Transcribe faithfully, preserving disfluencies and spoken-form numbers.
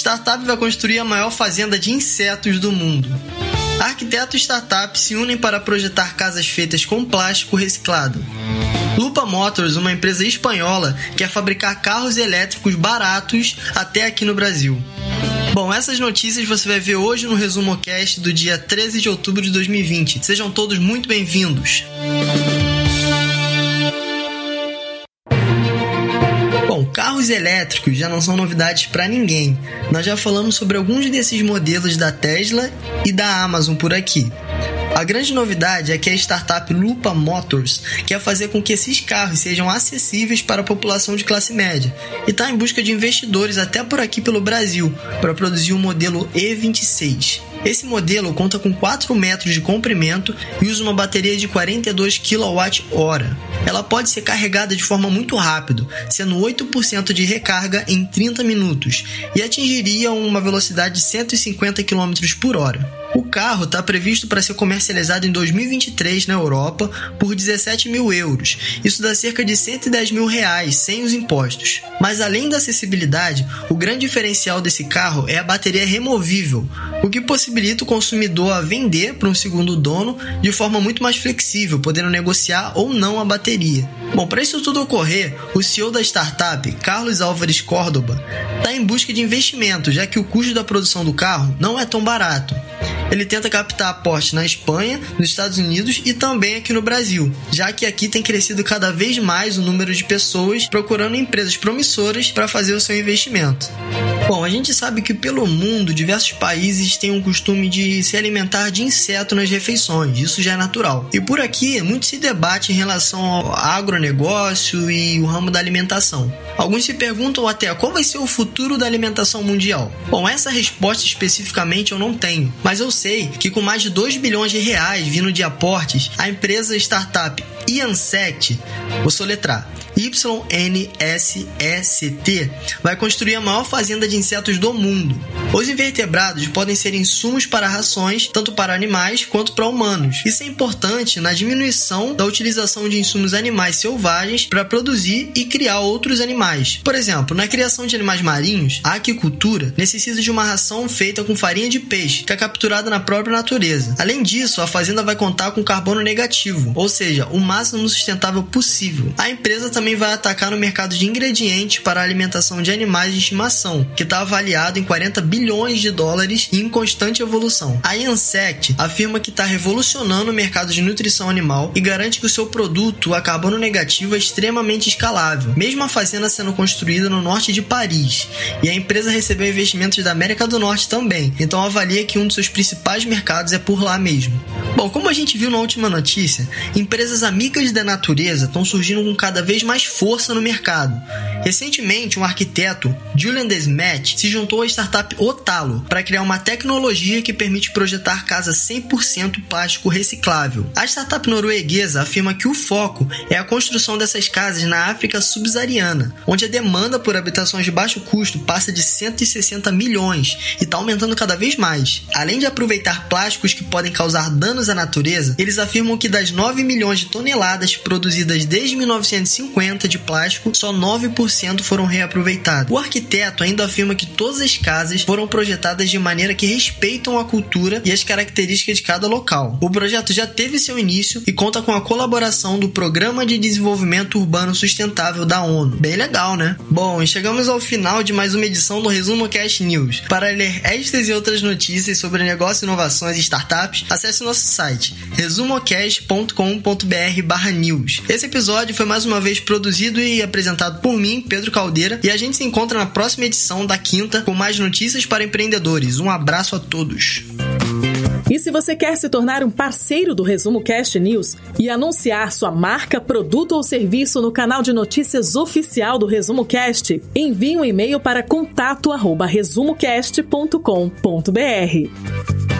Startup vai construir a maior fazenda de insetos do mundo. Arquiteto e startup se unem para projetar casas feitas com plástico reciclado. Lupa Motors, uma empresa espanhola, quer fabricar carros elétricos baratos até aqui no Brasil. Bom, essas notícias você vai ver hoje no ResumoCast do dia treze de outubro de dois mil e vinte. Sejam todos muito bem-vindos. Bom, carros elétricos já não são novidades para ninguém. Nós já falamos sobre alguns desses modelos da Tesla e da Amazon por aqui. A grande novidade é que a startup Lupa Motors quer fazer com que esses carros sejam acessíveis para a população de classe média e está em busca de investidores até por aqui pelo Brasil para produzir o modelo E vinte e seis. Esse modelo conta com quatro metros de comprimento e usa uma bateria de quarenta e dois quilowatt-hora. Ela pode ser carregada de forma muito rápida, sendo oito por cento de recarga em trinta minutos, e atingiria uma velocidade de cento e cinquenta quilômetros por hora. O carro está previsto para ser comercializado em dois mil e vinte e três na Europa por dezessete mil euros. Isso dá cerca de cento e dez mil reais, sem os impostos. Mas além da acessibilidade, o grande diferencial desse carro é a bateria removível, o que possibilita o consumidor a vender para um segundo dono de forma muito mais flexível, podendo negociar ou não a bateria. Bom, para isso tudo ocorrer, o C E O da startup, Carlos Álvares Córdoba, está em busca de investimento, já que o custo da produção do carro não é tão barato. Ele tenta captar aporte na Espanha, nos Estados Unidos e também aqui no Brasil, já que aqui tem crescido cada vez mais o número de pessoas procurando empresas promissoras para fazer o seu investimento. Bom, a gente sabe que pelo mundo diversos países têm o costume de se alimentar de inseto nas refeições, isso já é natural. E por aqui muito se debate em relação ao agronegócio e o ramo da alimentação. Alguns se perguntam até qual vai ser o futuro da alimentação mundial. Bom, essa resposta especificamente eu não tenho, mas eu sei que com mais de dois bilhões de reais vindo de aportes, a empresa startup Insect, vou soletrar, Y N S S T, vai construir a maior fazenda de insetos do mundo. Os invertebrados podem ser insumos para rações, tanto para animais quanto para humanos. Isso é importante na diminuição da utilização de insumos animais selvagens para produzir e criar outros animais. Por exemplo, na criação de animais marinhos, a aquicultura necessita de uma ração feita com farinha de peixe, que é capturada na própria natureza. Além disso, a fazenda vai contar com carbono negativo, ou seja, o máximo sustentável possível. A empresa também vai atacar no mercado de ingredientes para a alimentação de animais de estimação, que está avaliado em quarenta bilhões de dólares e em constante evolução. A Insect afirma que está revolucionando o mercado de nutrição animal e garante que o seu produto a carbono negativo é extremamente escalável, mesmo a fazenda sendo construída no norte de Paris, e a empresa recebeu investimentos da América do Norte também, então avalia que um dos seus principais mercados é por lá mesmo. Bom, como a gente viu na última notícia, empresas amigas da natureza estão surgindo com cada vez mais força no mercado. Recentemente, um arquiteto, Julian Desmet, se juntou à startup Otalo para criar uma tecnologia que permite projetar casas cem por cento plástico reciclável. A startup norueguesa afirma que o foco é a construção dessas casas na África subsaariana, onde a demanda por habitações de baixo custo passa de cento e sessenta milhões e está aumentando cada vez mais. Além de aproveitar plásticos que podem causar danos à natureza, eles afirmam que das nove milhões de toneladas produzidas desde mil novecentos e cinquenta de plástico, só nove por cento foram reaproveitados. O arquiteto ainda afirma que todas as casas foram projetadas de maneira que respeitam a cultura e as características de cada local. O projeto já teve seu início e conta com a colaboração do Programa de Desenvolvimento Urbano Sustentável da ONU. Bem legal, né? Bom, e chegamos ao final de mais uma edição do ResumoCast News. Para ler estas e outras notícias sobre negócios, inovações e startups, acesse o nosso site resumocast ponto com ponto b r barra news. Esse episódio foi mais uma vez produzido e apresentado por mim, Pedro Caldeira, e a gente se encontra na próxima edição da quinta com mais notícias para empreendedores. Um abraço a todos. E se você quer se tornar um parceiro do ResumoCast News e anunciar sua marca, produto ou serviço no canal de notícias oficial do ResumoCast, envie um e-mail para contato arroba resumocast ponto com ponto b r.